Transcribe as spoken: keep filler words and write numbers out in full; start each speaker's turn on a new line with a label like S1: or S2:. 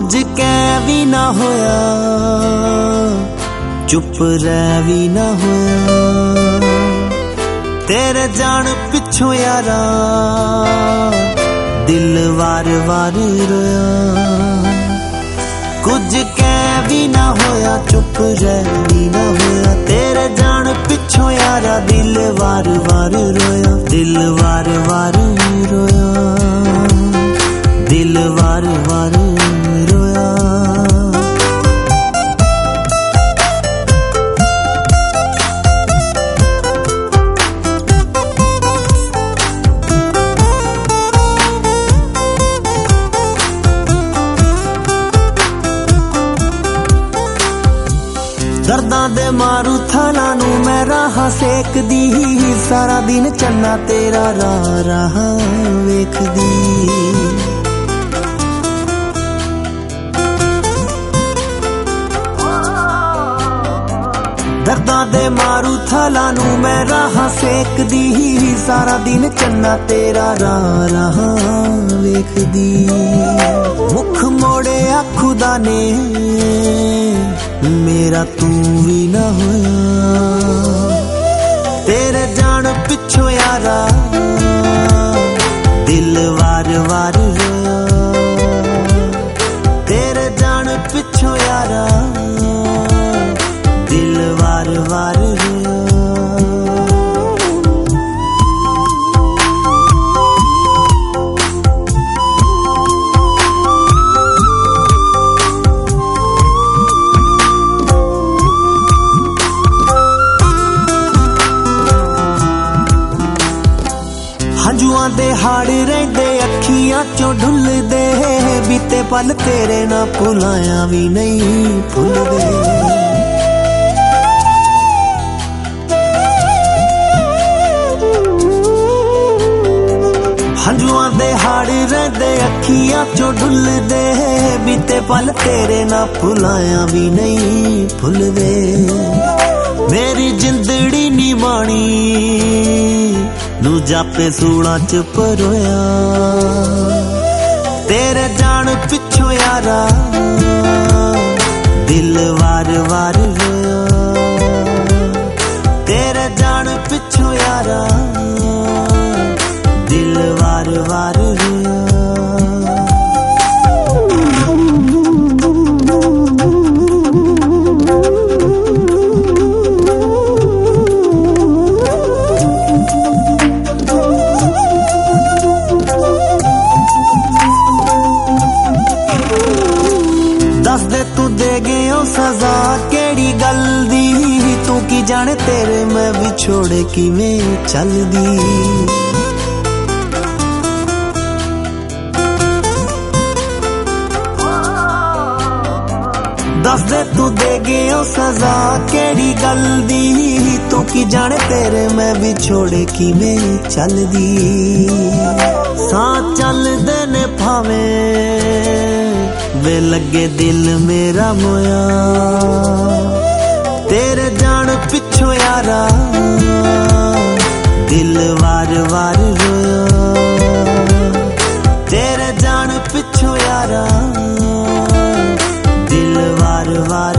S1: कुछ कह भी ना होया, चुप रह भी ना होया, तेरे जान पिछों यारा दिल वार वार रोया। कुछ कह भी ना होया, चुप रह भी ना होया, तेरे जान पिछों यारा दिल वार वार रोया, दिल वार वार रोया, दिल वार वार रोया। दर्दां दे मारू थाला नू मैं राह सेकदी, सारा दिन चन्ना तेरा राह राह वेखदी। दर्दां दे मारू थाला नू मैं राह सेकदी, सारा दिन चन्ना तेरा राह राह वेखदी। मुख मोड़े खुदा ने मेरा तू भी ना होया, तेरे जान पिछों यारा दिल वार वार रोया, तेरे जान पिछों यारा दिल वार वार रोया। हंजुआं दे हाड़ रहिंदे अखियां चों ढुलदे, बीते पल तेरे ना भुलाया भी नहीं भुलदे। हंजुआं दे हाड़ रहिंदे अखियां चों ढुलदे, बीते पल तेरे ना भुलाया भी नहीं भुलदे। मेरी जिंदड़ी नी बाणी नू जापे सूड़ा च परोया, तेरे जान पिछों यारा दिल वार वार रोया, तेरे जान पिछों यारा दिल वार वार रोया। दस दे तू दे गए ओ सजा केड़ी गल दी, तू की जाने तेरे मैं विछोड़े किवें चलदी। दस दे तू दे गए ओ सजा केड़ी गल दी, तू की जाने तेरे मैं विछोड़े किवें चलदी। सां चलदे ने भावें वे लगे दिल मेरा मोया, तेरे जान पिछों यारा दिल वार वार रोया, तेरे जान पिछों यारा दिल वार वार